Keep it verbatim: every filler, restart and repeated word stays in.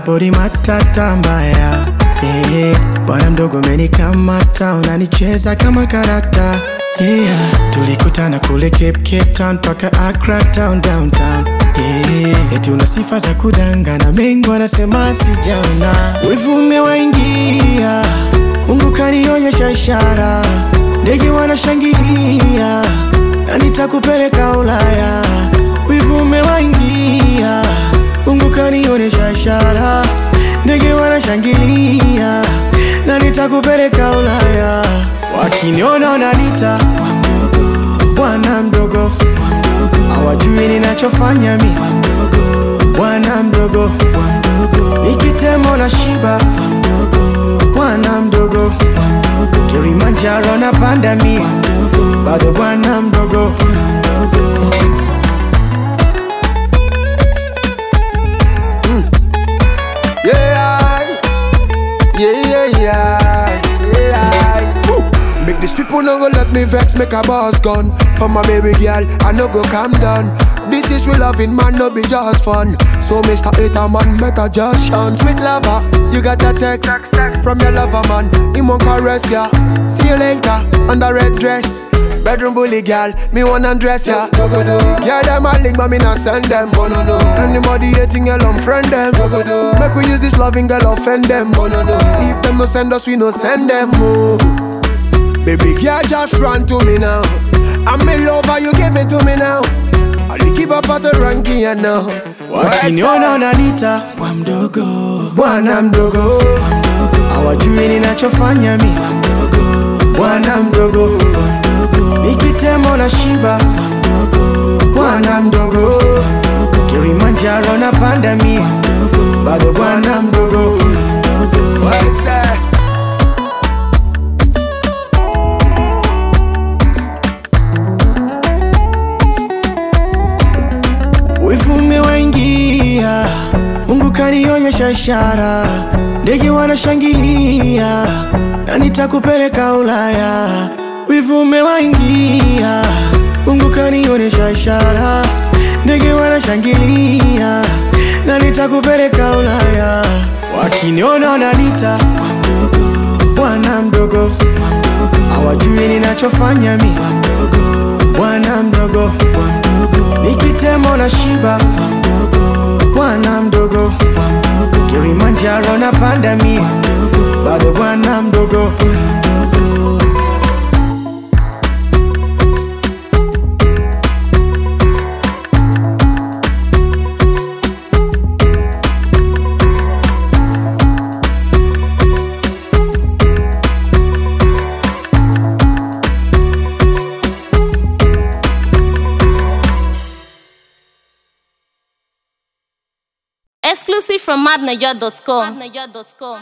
body matata mbaya. Yeah, bwana mdogo umenikamata, unanicheza kama karata. Yeah, tulikutana kule Cape, Cape Town paka Accra town downtown. Yeah, eti una sifa za kudangana, mengi wanasema sijaona. Wivu umewaingia, Mungu kanionyesha ishara. Ndege wanashangilia, na nitakupeleka Ulaya. Wivu umewaingia, Mungu kanionyesha ishara. Ndege wanashangilia, na nitakupeleka Ulaya. Wakiniona wananiita bwana mdogo, hawajui ninachofanya mi bwana mdogo. Nikitemo na shiba bwana mdogo, Kilimanjaro na panda mi bado bwana mdogo. mm. Yeah, yeah, yeah, yeah, yeah. Woo. Make these people no go let me vex, make a boss gun. For my baby girl, I no go calm down. This is real loving, man, no be just fun. So Mister Hater, man, better just shun. Sweet lover, you got that text from your lover, man. He won't caress ya. See you later, on the red dress. Bedroom bully girl, me wanna undress ya. Yeah, them a link, but me not send them. Anybody hating, girl, unfriend them. Make we use this loving girl, offend them. If them no send us, we no send them. Oh. Baby girl, just run to me now. I'm in love, you give it to me now. I'll keep up at the ranking, you know. Wakiniona wananiita bwana mdogo, bwana mdogo, hawajui ninachofanya mi bwana mdogo. Nikitemo na shiba bwana mdogo, Kilimanjaro na panda mi bado bwana mdogo. What's that? Wivu umewaingia, Mungu kanionyesha ishara. Ndege wanashangilia, na nitakupeleka Ulaya. Wivu umewaingia, Mungu kanionyesha ishara. Ndege wanashangilia, na nitakupeleka Ulaya. Wakiniona wananiita bwana mdogo, hawajui ninachofanya mi bwana mdogo. Nikitemo na shiba bwana mdogo, Kilimanjaro na panda mi bado bwana mdogo. Exclusive from madnaja dot com.